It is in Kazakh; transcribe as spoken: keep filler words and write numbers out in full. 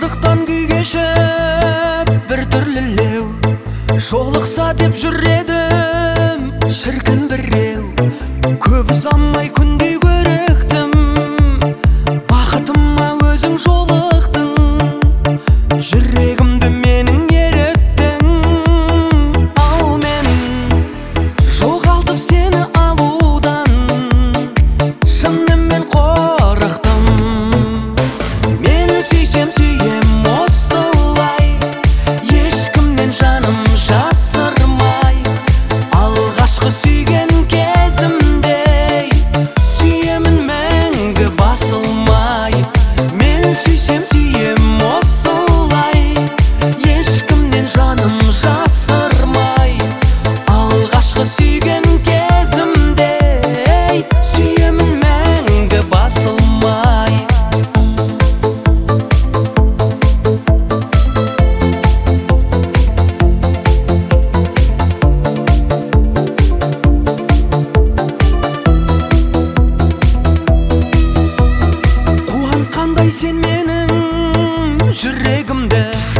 Жалғыздықтан күй кешіп бір түрлілеу, жолықса деп жүр едім шіркін біреу. Көп ұзамай күндей көріктім, бақытыма өзің жолықтың, жүрегімді менің ереттің. Ал мен жоғалтып сені алудан шынымен қорықтым. Мені сүйсем сүйем осылай, ешкімнен жаным жасырмай. Алғашқы сүйген кезімдей сүйемін мәңгі басылмай. Мен сүйсем сүйем осылай, ешкімнен жаным жасырмай. Алғашқы сүйген кезімдей сүйемін мәңгі басылмай. Қуантқандай сен менің жүрегімді,